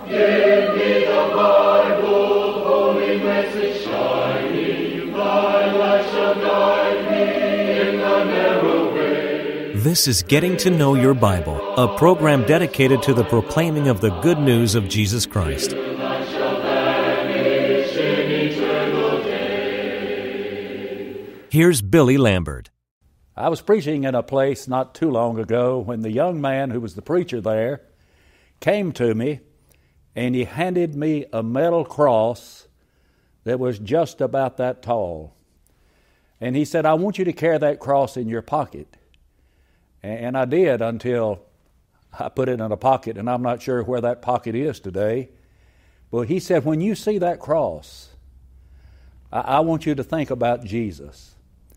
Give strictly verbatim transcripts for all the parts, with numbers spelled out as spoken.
Give me the Bible, holy message shining, thy light shall guide me in the narrow way. This is Getting to Know Your Bible, a program dedicated to the proclaiming of the good news of Jesus Christ. Here's Billy Lambert. I was preaching in a place not too long ago when the young man who was the preacher there came to me and he handed me a metal cross that was just about that tall. And he said, I want you to carry that cross in your pocket. And I did until I put it in a pocket, and I'm not sure where that pocket is today. But he said, when you see that cross, I, I want you to think about Jesus.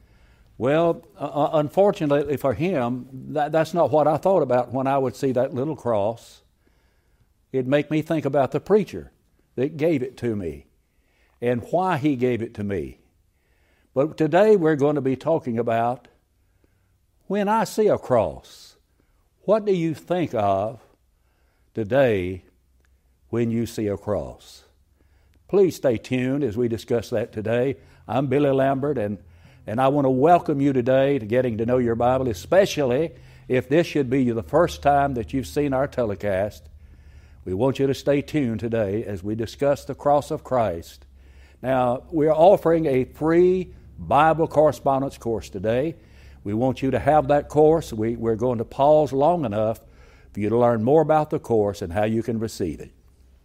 Well, uh, unfortunately for him, that, that's not what I thought about when I would see that little cross. It'd make me think about the preacher that gave it to me and why he gave it to me. But today we're going to be talking about when I see a cross. What do you think of today when you see a cross? Please stay tuned as we discuss that today. I'm Billy Lambert, and And I want to welcome you today to Getting to Know Your Bible, especially if this should be the first time that you've seen our telecast. We want you to stay tuned today as we discuss the cross of Christ. Now, we're offering a free Bible correspondence course today. We want you to have that course. We, we're going to pause long enough for you to learn more about the course and how you can receive it.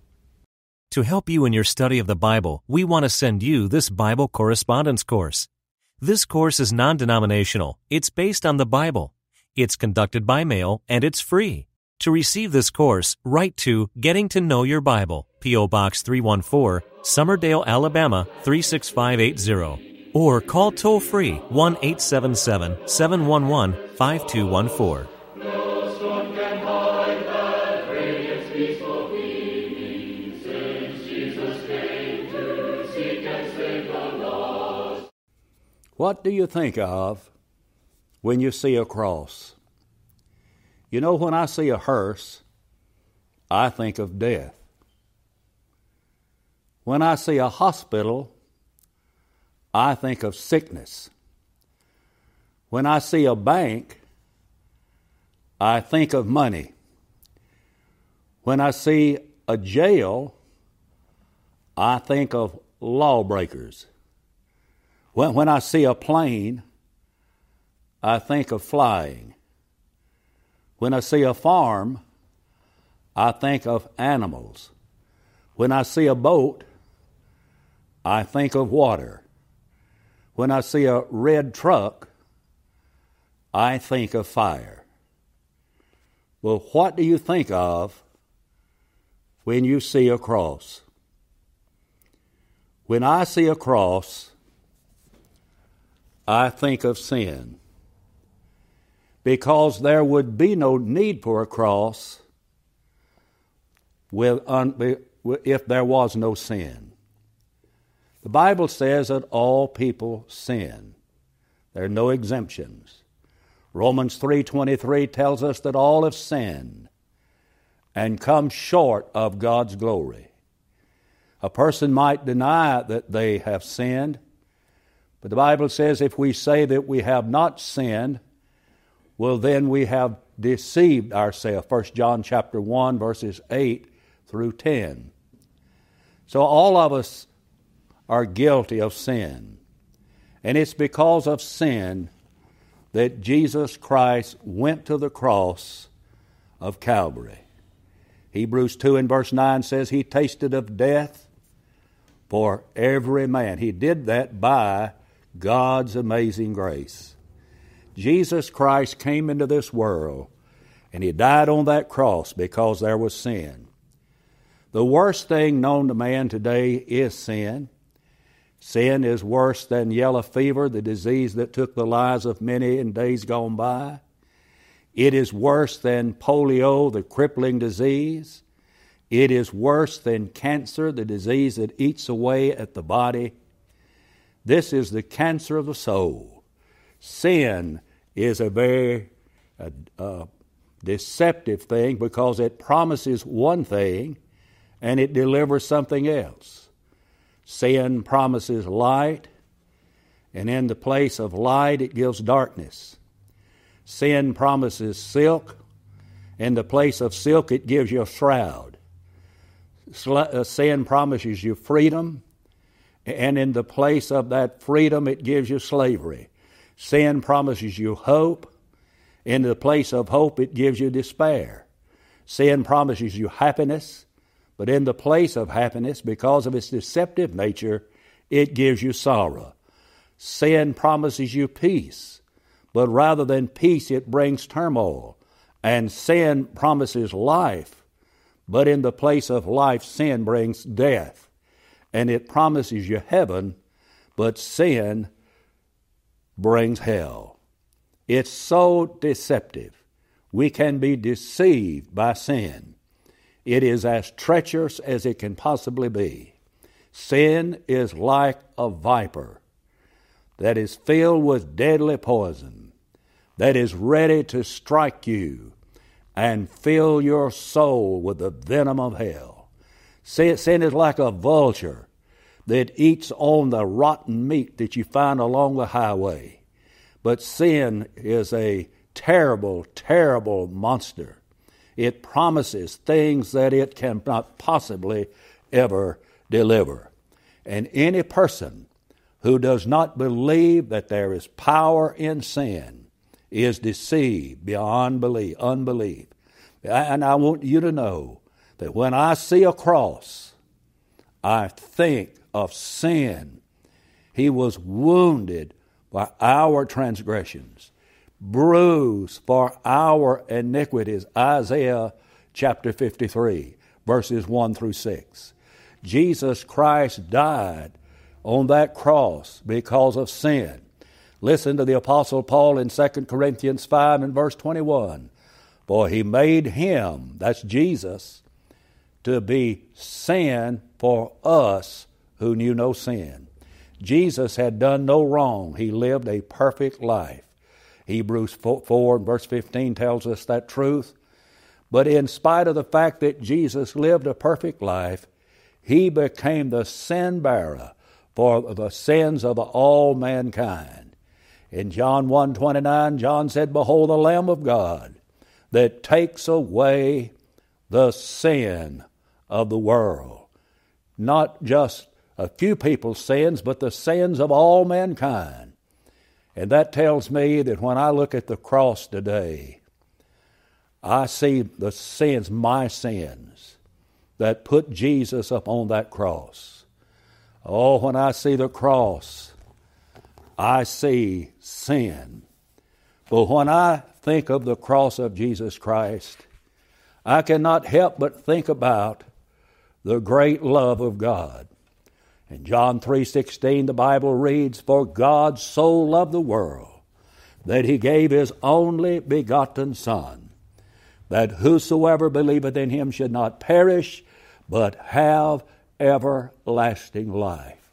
To help you in your study of the Bible, we want to send you this Bible correspondence course. This course is non-denominational. It's based on the Bible. It's conducted by mail, and it's free. To receive this course, write to Getting to Know Your Bible, P O Box three one four, Summerdale, Alabama three six five eight zero. Or call toll-free one eight seven seven, seven one one, five two one four. No storm can hide that radiance peaceful beaming, since Jesus came to seek and save the lost. What do you think of when you see a cross? You know, when I see a hearse, I think of death. When I see a hospital, I think of sickness. When I see a bank, I think of money. When I see a jail, I think of lawbreakers. When, when I see a plane, I think of flying. When I see a farm, I think of animals. When I see a boat, I think of water. When I see a red truck, I think of fire. Well, what do you think of when you see a cross? When I see a cross, I think of sin, because there would be no need for a cross with, un, if there was no sin. The Bible says that all people sin. There are no exemptions. Romans three twenty-three tells us that all have sinned and come short of God's glory. A person might deny that they have sinned, but the Bible says if we say that we have not sinned, well, then we have deceived ourselves. First John chapter one, verses eight through ten. So all of us are guilty of sin. And it's because of sin that Jesus Christ went to the cross of Calvary. Hebrews two and verse nine says he tasted of death for every man. He did that by God's amazing grace. Jesus Christ came into this world and he died on that cross because there was sin. The worst thing known to man today is sin. Sin is worse than yellow fever, the disease that took the lives of many in days gone by. It is worse than polio, the crippling disease. It is worse than cancer, the disease that eats away at the body. This is the cancer of the soul. Sin is a very uh, uh, deceptive thing because it promises one thing and it delivers something else. Sin promises light, and in the place of light it gives darkness. Sin promises silk, in the place of silk it gives you a shroud. Sin promises you freedom, and in the place of that freedom it gives you slavery. Sin promises you hope, in the place of hope it gives you despair. Sin promises you happiness, but in the place of happiness, because of its deceptive nature, it gives you sorrow. Sin promises you peace, but rather than peace it brings turmoil. And sin promises life, but in the place of life sin brings death. And it promises you heaven, but sin brings hell. It's so deceptive. We can be deceived by sin. It is as treacherous as it can possibly be. Sin is like a viper that is filled with deadly poison, that is ready to strike you and fill your soul with the venom of hell. Sin, sin is like a vulture that eats on the rotten meat that you find along the highway. But sin is a terrible, terrible monster. It promises things that it cannot possibly ever deliver. And any person who does not believe that there is power in sin is deceived beyond belief, unbelief. And I want you to know that when I see a cross, I think of sin. He was wounded for our transgressions, bruised for our iniquities. Isaiah chapter fifty-three, verses one through six. Jesus Christ died on that cross because of sin. Listen to the Apostle Paul in Second Corinthians five and verse twenty-one. For he made him, that's Jesus, to be sin for us who knew no sin. Jesus had done no wrong. He lived a perfect life. Hebrews four and verse fifteen tells us that truth. But in spite of the fact that Jesus lived a perfect life, he became the sin bearer for the sins of all mankind. In John one twenty-nine, John said, Behold the Lamb of God that takes away the sin of the world. Not just a few people's sins, but the sins of all mankind. And that tells me that when I look at the cross today, I see the sins, my sins, that put Jesus up on that cross. Oh, when I see the cross, I see sin. But when I think of the cross of Jesus Christ, I cannot help but think about the great love of God. In John three sixteen, the Bible reads, For God so loved the world that he gave his only begotten Son, that whosoever believeth in him should not perish, but have everlasting life.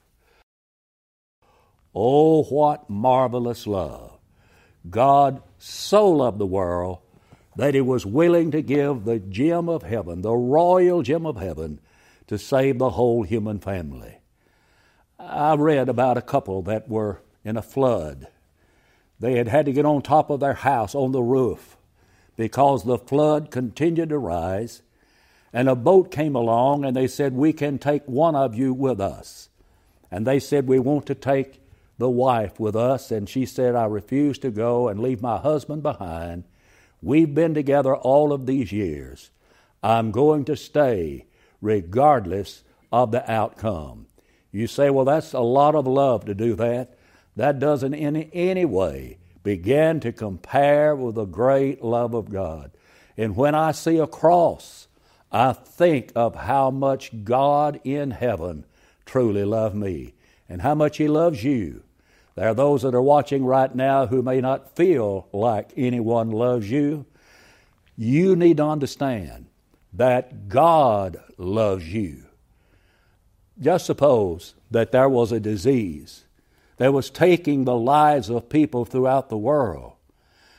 Oh, what marvelous love. God so loved the world that he was willing to give the gem of heaven, the royal gem of heaven, to save the whole human family. I read about a couple that were in a flood. They had had to get on top of their house, on the roof, because the flood continued to rise. And a boat came along and they said, we can take one of you with us. And they said, we want to take the wife with us. And she said, I refuse to go and leave my husband behind. We've been together all of these years. I'm going to stay regardless of the outcome. You say, well, that's a lot of love to do that. That doesn't in any way begin to compare with the great love of God. And when I see a cross, I think of how much God in heaven truly loved me and how much he loves you. There are those that are watching right now who may not feel like anyone loves you. You need to understand that God loves you. Just suppose that there was a disease that was taking the lives of people throughout the world.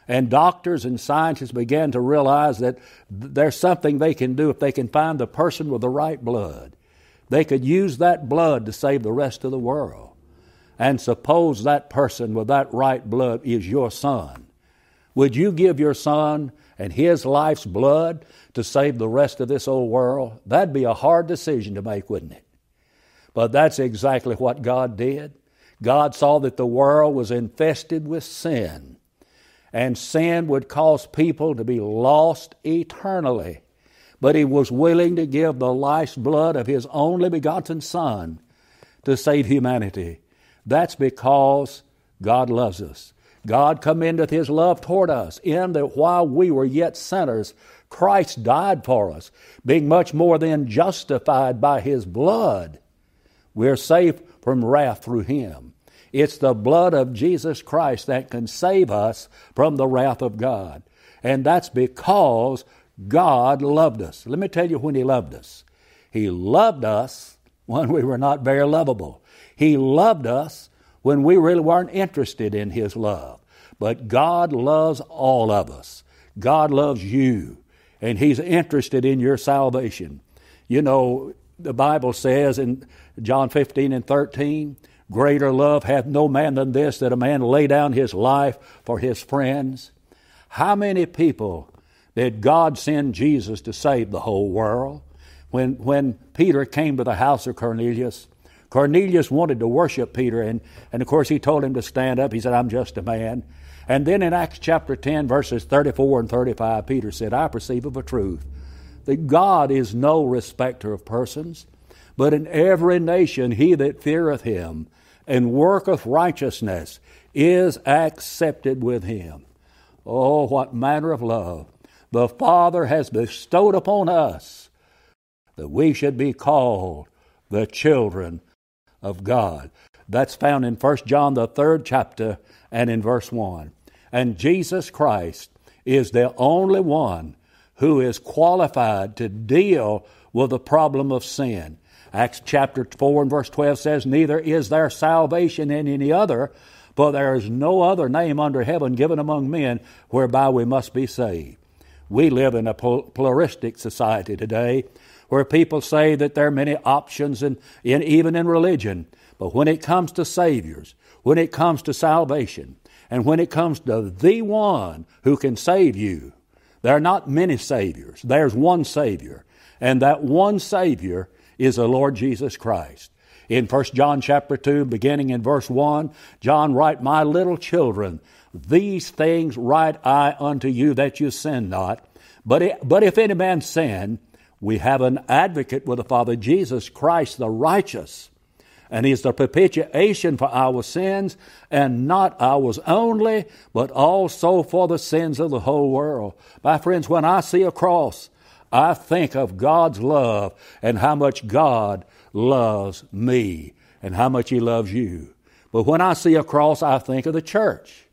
And doctors and scientists began to realize that there's something they can do if they can find the person with the right blood. They could use that blood to save the rest of the world. And suppose that person with that right blood is your son. Would you give your son and his life's blood to save the rest of this old world? That'd be a hard decision to make, wouldn't it? But that's exactly what God did. God saw that the world was infested with sin, and sin would cause people to be lost eternally. But He was willing to give the life's blood of His only begotten Son to save humanity. That's because God loves us. God commendeth His love toward us, in that while we were yet sinners, Christ died for us, being much more than justified by His blood. We're safe from wrath through Him. It's the blood of Jesus Christ that can save us from the wrath of God. And that's because God loved us. Let me tell you when He loved us. He loved us when we were not very lovable. He loved us when we really weren't interested in His love. But God loves all of us. God loves you, and He's interested in your salvation. You know, the Bible says in John fifteen and thirteen, greater love hath no man than this, that a man lay down his life for his friends. How many people did God send Jesus to save the whole world? When, when Peter came to the house of Cornelius, Cornelius wanted to worship Peter, and, and of course he told him to stand up. He said, I'm just a man. And then in Acts chapter ten, verses thirty-four and thirty-five, Peter said, I perceive of a truth that God is no respecter of persons, but in every nation he that feareth Him and worketh righteousness is accepted with Him. Oh, what manner of love the Father has bestowed upon us, that we should be called the children of God. That's found in First John, the third chapter, and in verse one. And Jesus Christ is the only one who is qualified to deal with the problem of sin. Acts chapter four and verse twelve says, neither is there salvation in any other, for there is no other name under heaven given among men whereby we must be saved. We live in a pluralistic society today where people say that there are many options, in, in, even in religion. But when it comes to Saviors, when it comes to salvation, and when it comes to the one who can save you, there are not many Saviors. There's one Savior. And that one Savior is the Lord Jesus Christ. In First John chapter two, beginning in verse one, John write, my little children, these things write I unto you, that you sin not. But, it, but if any man sin, we have an advocate with the Father, Jesus Christ the righteous. And He is the propitiation for our sins, and not ours only, but also for the sins of the whole world. My friends, when I see a cross, I think of God's love and how much God loves me and how much He loves you. But when I see a cross, I think of the church.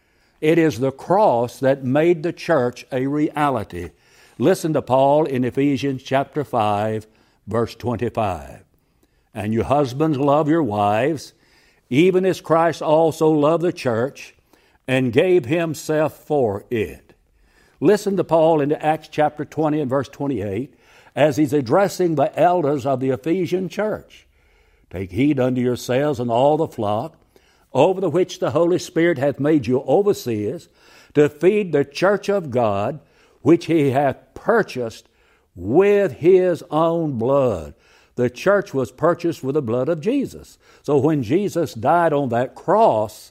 It is the cross that made the church a reality. Listen to Paul in Ephesians chapter five, verse twenty-five. And you husbands, love your wives, even as Christ also loved the church and gave Himself for it. Listen to Paul in Acts chapter twenty and verse twenty-eight as he's addressing the elders of the Ephesian church. Take heed unto yourselves and all the flock, over the which the Holy Spirit hath made you overseers, to feed the church of God, which He hath purchased with His own blood. The church was purchased with the blood of Jesus. So when Jesus died on that cross,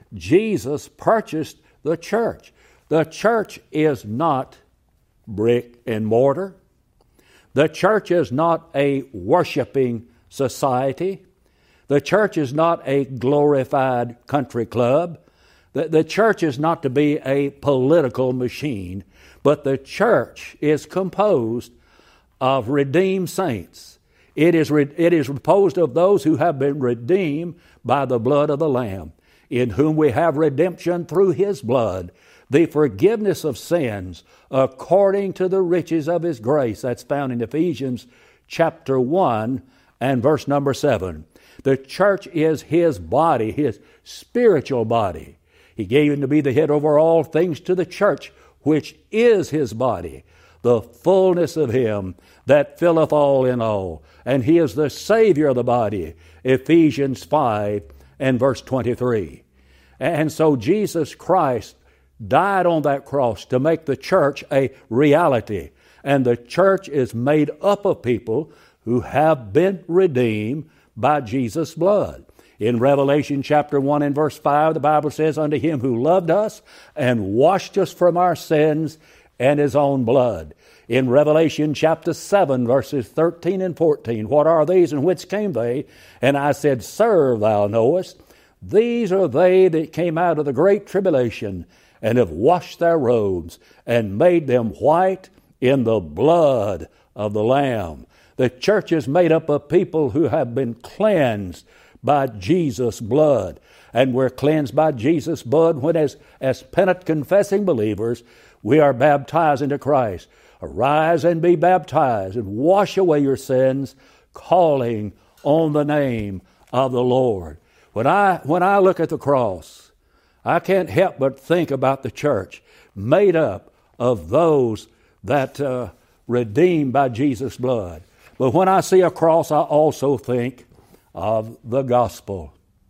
Jesus purchased the church. The church is not brick and mortar. The church is not a worshiping society. The church is not a glorified country club. The, the church is not to be a political machine, but the church is composed of redeemed saints. It is, re, it is composed of those who have been redeemed by the blood of the Lamb, in whom we have redemption through His blood, the forgiveness of sins according to the riches of His grace. That's found in Ephesians chapter one and verse number seven. The church is His body, His spiritual body. He gave him to be the head over all things to the church, which is his body, the fullness of him that filleth all in all. And he is the Savior of the body, Ephesians five and verse twenty-three. And so Jesus Christ died on that cross to make the church a reality. And the church is made up of people who have been redeemed by Jesus' blood. In Revelation chapter one and verse five, the Bible says, unto him who loved us and washed us from our sins and his own blood. In Revelation chapter seven, verses thirteen and fourteen, what are these and whence came they? And I said, Sir, thou knowest. These are they that came out of the great tribulation and have washed their robes and made them white in the blood of the Lamb. The church is made up of people who have been cleansed by Jesus' blood. And we're cleansed by Jesus' blood when as, as penitent confessing believers, we are baptized into Christ. Arise and be baptized and wash away your sins, calling on the name of the Lord. When I, when I look at the cross, I can't help but think about the church made up of those that uh, redeemed by Jesus' blood. But when I see a cross, I also think of the gospel.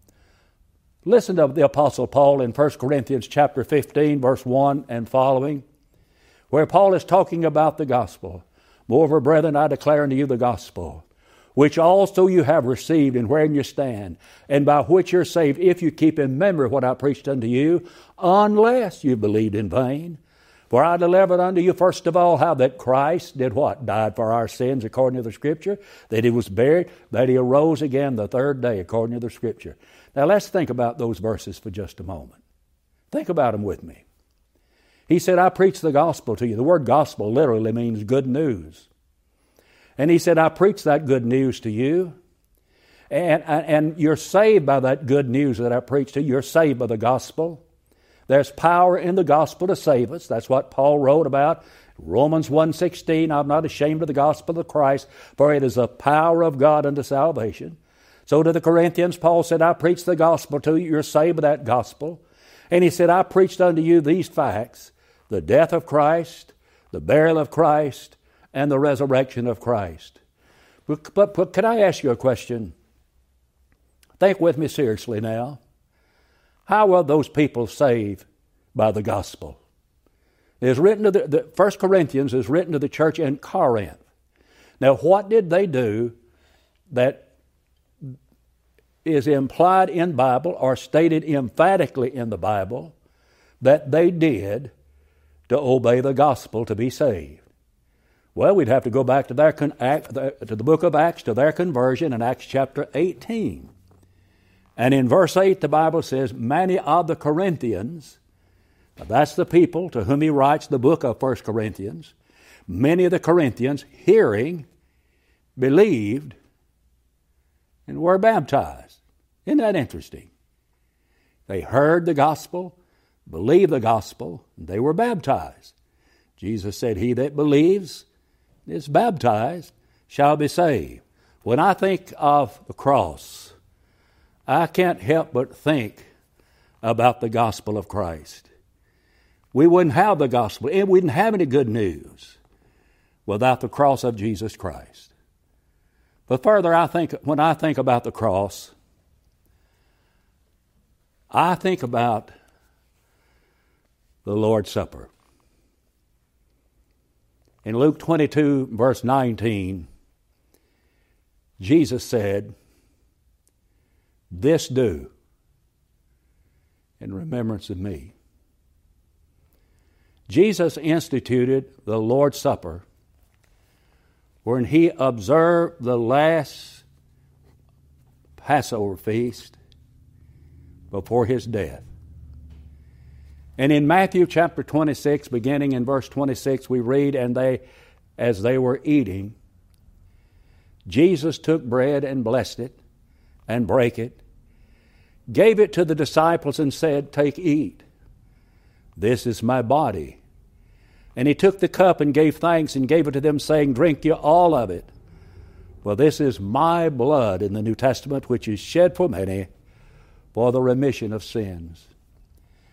Listen to the Apostle Paul in First Corinthians chapter fifteen, verse one and following, where Paul is talking about the gospel. Moreover, brethren, I declare unto you the gospel, which also you have received and wherein you stand, and by which you're saved, if you keep in memory what I preached unto you, unless you believed in vain. For I delivered unto you first of all how that Christ did what? Died for our sins according to the Scripture, that he was buried, that he arose again the third day according to the Scripture. Now let's think about those verses for just a moment. Think about them with me. He said, I preach the gospel to you. The word gospel literally means good news. And he said, I preach that good news to you. And, and you're saved by that good news that I preach to you. You're saved by the gospel. There's power in the gospel to save us. That's what Paul wrote about. Romans one sixteen, I'm not ashamed of the gospel of Christ, for it is the power of God unto salvation. So to the Corinthians, Paul said, I preach the gospel to you. You're saved by that gospel. And he said, I preached unto you these facts, the death of Christ, the burial of Christ, and the resurrection of Christ. But, but, but can I ask you a question? Think with me seriously now. How were those people saved by the gospel? It is written to the, the First Corinthians is written to the church in Corinth. Now, what did they do that is implied in the Bible or stated emphatically in the Bible that they did to obey the gospel to be saved? Well, we'd have to go back to their to the book of Acts, to their conversion in Acts chapter eighteen. And in verse eight, the Bible says, many of the Corinthians, that's the people to whom he writes the book of First Corinthians, many of the Corinthians, hearing, believed, and were baptized. Isn't that interesting? They heard the gospel, believed the gospel, and they were baptized. Jesus said, he that believes is baptized shall be saved. When I think of the cross, I can't help but think about the gospel of Christ. We wouldn't have the gospel, and we wouldn't have any good news without the cross of Jesus Christ. But further, I think when I think about the cross, I think about the Lord's Supper. In Luke twenty-two, verse nineteen, Jesus said, this do in remembrance of me. Jesus instituted the Lord's Supper when he observed the last Passover feast before his death. And in Matthew chapter twenty-six, beginning in verse twenty-six, we read, and they, as they were eating, Jesus took bread and blessed it and brake it, gave it to the disciples and said, take, eat. This is my body. And he took the cup and gave thanks and gave it to them, saying, drink you all of it. For this is my blood in the New Testament, which is shed for many for the remission of sins.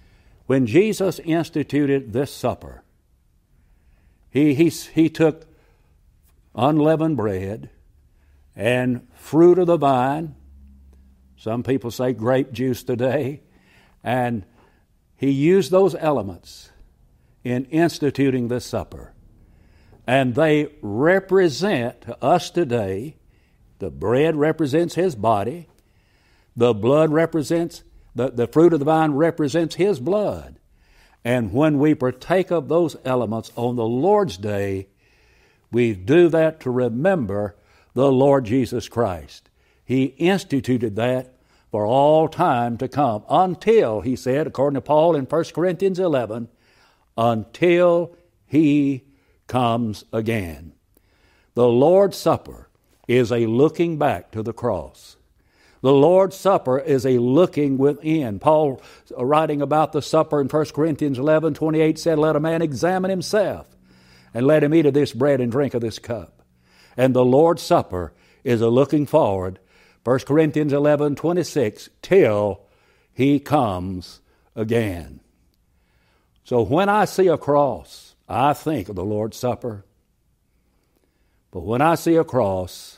When Jesus instituted this supper, he, he, he took unleavened bread and fruit of the vine, some people say grape juice today, and he used those elements in instituting this supper. And they represent to us today, the bread represents his body, the blood represents, the, the fruit of the vine represents his blood. And when we partake of those elements on the Lord's Day, we do that to remember the Lord Jesus Christ. He instituted that for all time to come, until, he said, according to Paul in First Corinthians eleven, until he comes again. The Lord's Supper is a looking back to the cross. The Lord's Supper is a looking within. Paul, writing about the supper in First Corinthians eleven twenty-eight, said, "Let a man examine himself, and let him eat of this bread and drink of this cup." And the Lord's Supper is a looking forward, First Corinthians eleven twenty-six, till he comes again. So when I see a cross, I think of the Lord's Supper. But when I see a cross,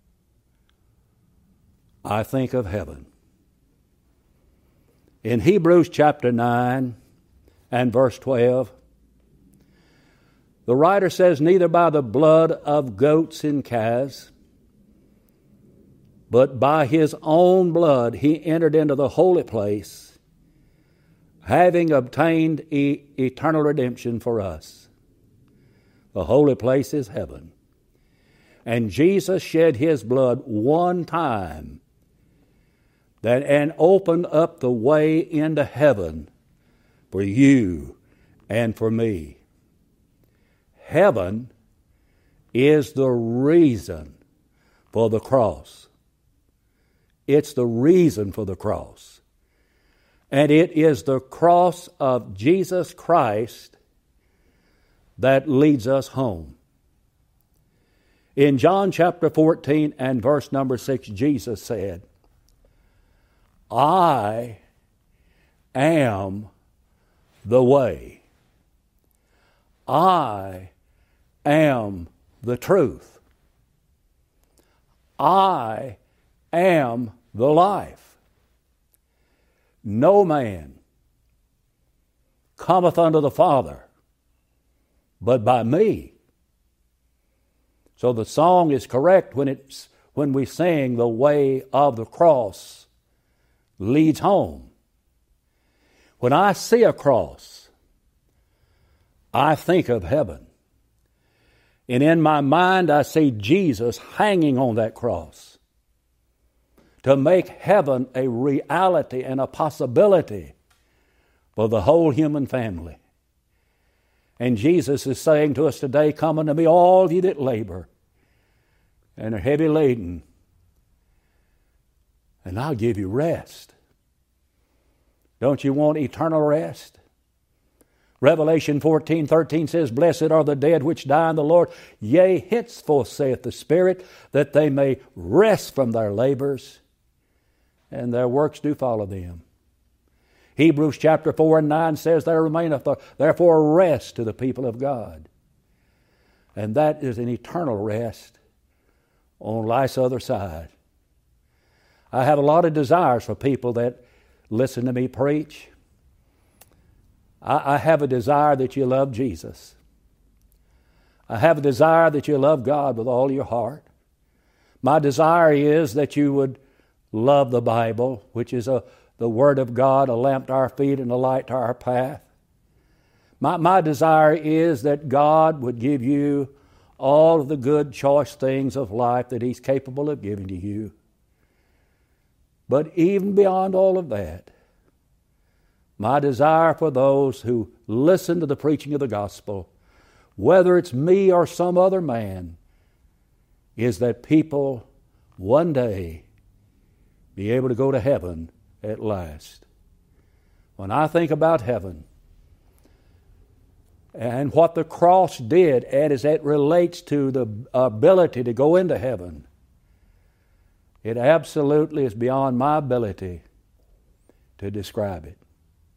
I think of heaven. In Hebrews chapter nine and verse twelve, the writer says, "Neither by the blood of goats and calves, but by his own blood he entered into the holy place, having obtained e- eternal redemption for us." The holy place is heaven. And Jesus shed his blood one time that and opened up the way into heaven for you and for me. Heaven is the reason for the cross. It's the reason for the cross. And it is the cross of Jesus Christ that leads us home. In John chapter fourteen and verse number six, Jesus said, "I am the way. I am the truth. I am the life. No man cometh unto the Father but by me." So the song is correct when it's when we sing "The way of the cross leads home." When I see a cross, I think of heaven. And in my mind, I see Jesus hanging on that cross to make heaven a reality and a possibility for the whole human family. And Jesus is saying to us today, "Come unto me, all ye that labor and are heavy laden, and I'll give you rest." Don't you want eternal rest? Revelation fourteen thirteen says, "Blessed are the dead which die in the Lord. Yea, henceforth saith the Spirit, that they may rest from their labors, and their works do follow them." Hebrews chapter four and nine says, "There remaineth therefore a rest to the people of God." And that is an eternal rest on life's other side. I have a lot of desires for people that listen to me preach. I, I have a desire that you love Jesus. I have a desire that you love God with all your heart. My desire is that you would love the Bible, which is a the Word of God, a lamp to our feet and a light to our path. My, my desire is that God would give you all of the good, choice things of life that He's capable of giving to you. But even beyond all of that, my desire for those who listen to the preaching of the gospel, whether it's me or some other man, is that people one day be able to go to heaven at last. When I think about heaven and what the cross did, and as it relates to the ability to go into heaven, it absolutely is beyond my ability to describe it.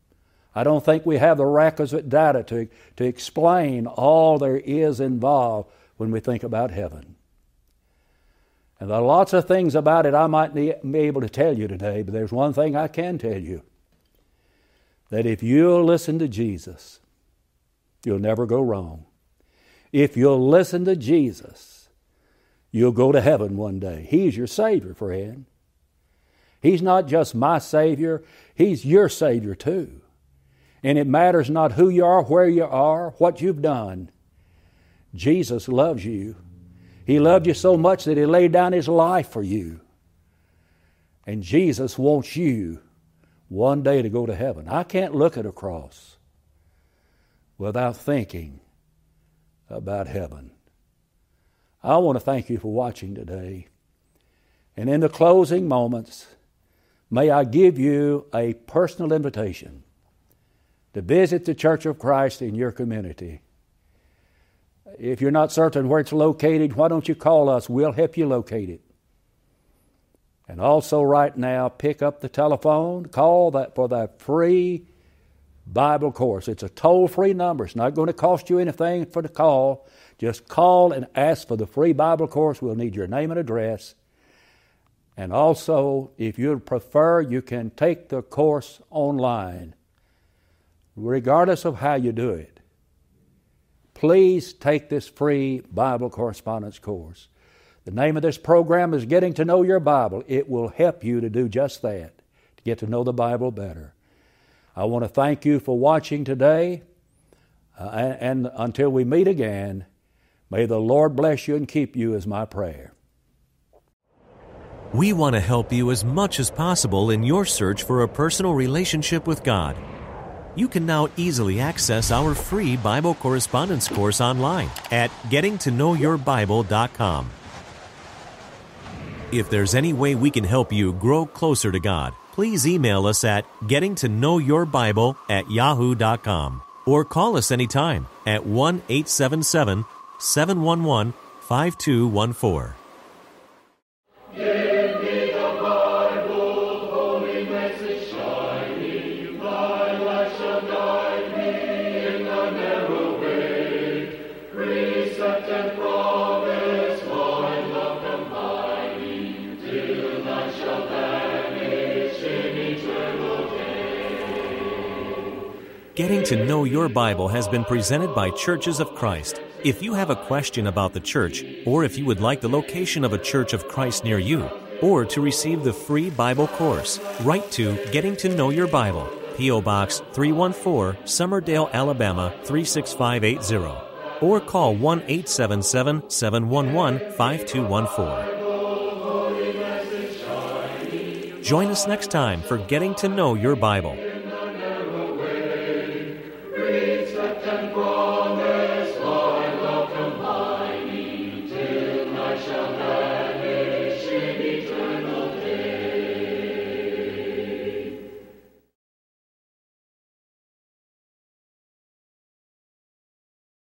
I don't think we have the requisite data to, to explain all there is involved when we think about heaven. And there are lots of things about it I might be able to tell you today, but there's one thing I can tell you. That if you'll listen to Jesus, you'll never go wrong. If you'll listen to Jesus, you'll go to heaven one day. He's your Savior, friend. He's not just my Savior, He's your Savior too. And it matters not who you are, where you are, what you've done. Jesus loves you. He loved you so much that He laid down His life for you. And Jesus wants you one day to go to heaven. I can't look at a cross without thinking about heaven. I want to thank you for watching today. And in the closing moments, may I give you a personal invitation to visit the Church of Christ in your community. If you're not certain where it's located, why don't you call us? We'll help you locate it. And also right now, pick up the telephone, call that for that free Bible course. It's a toll-free number. It's not going to cost you anything for the call. Just call and ask for the free Bible course. We'll need your name and address. And also, if you'd prefer, you can take the course online, regardless of how you do it. Please take this free Bible correspondence course. The name of this program is Getting to Know Your Bible. It will help you to do just that, to get to know the Bible better. I want to thank you for watching today, uh, and, and until we meet again, may the Lord bless you and keep you is my prayer. We want to help you as much as possible in your search for a personal relationship with God. You can now easily access our free Bible correspondence course online at getting to know your bible dot com. If there's any way we can help you grow closer to God, please email us at getting to know your bible at yahoo dot com or call us anytime at one eight seven seven, seven one one, five two one four. Give me the Bible, holy message shining, thy light shall guide me in the narrow way. Precept and promise, my love combining, till I shall vanish in eternal day. Getting to Know Your Bible has been presented by Churches of Christ. If you have a question about the church, or if you would like the location of a Church of Christ near you, or to receive the free Bible course, write to Getting to Know Your Bible, P O Box three one four, Summerdale, Alabama three six five eight zero, or call one eight seven seven, seven one one, five two one four. Join us next time for Getting to Know Your Bible.